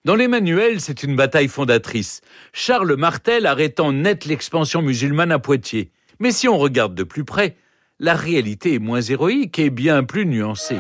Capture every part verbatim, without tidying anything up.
Dans les manuels, c'est une bataille fondatrice. Charles Martel arrêtant net l'expansion musulmane à Poitiers. Mais si on regarde de plus près, la réalité est moins héroïque et bien plus nuancée.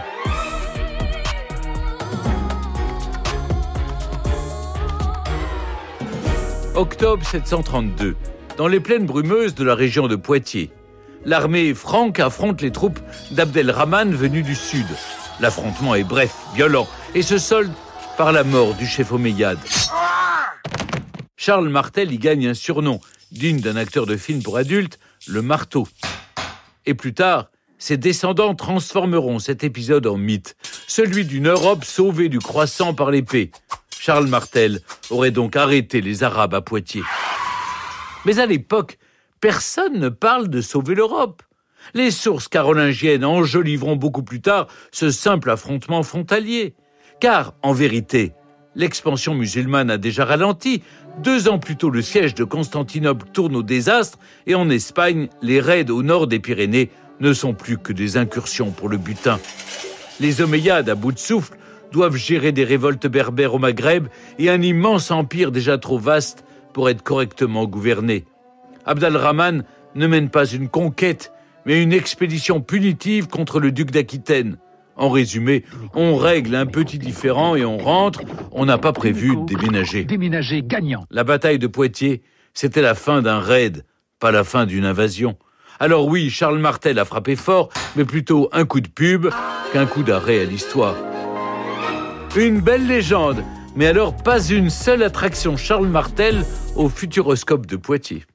Octobre sept cent trente-deux, dans les plaines brumeuses de la région de Poitiers. L'armée franque affronte les troupes d'Abdelrahman venues du sud. L'affrontement est bref, violent, et se solde par la mort du chef omeyyade. Charles Martel y gagne un surnom, digne d'un acteur de film pour adultes, le marteau. Et plus tard, ses descendants transformeront cet épisode en mythe, celui d'une Europe sauvée du croissant par l'épée. Charles Martel aurait donc arrêté les Arabes à Poitiers. Mais à l'époque, personne ne parle de sauver l'Europe. Les sources carolingiennes enjoliveront beaucoup plus tard ce simple affrontement frontalier. Car, en vérité, l'expansion musulmane a déjà ralenti. Deux ans plus tôt, le siège de Constantinople tourne au désastre et en Espagne, les raids au nord des Pyrénées ne sont plus que des incursions pour le butin. Les Omeyyades, à bout de souffle, doivent gérer des révoltes berbères au Maghreb et un immense empire déjà trop vaste pour être correctement gouverné. Abdelrahman ne mène pas une conquête, mais une expédition punitive contre le duc d'Aquitaine. En résumé, on règle un petit différend et on rentre, on n'a pas prévu de déménager. Déménager gagnant. La bataille de Poitiers, c'était la fin d'un raid, pas la fin d'une invasion. Alors oui, Charles Martel a frappé fort, mais plutôt un coup de pub qu'un coup d'arrêt à l'histoire. Une belle légende, mais alors pas une seule attraction Charles Martel au Futuroscope de Poitiers.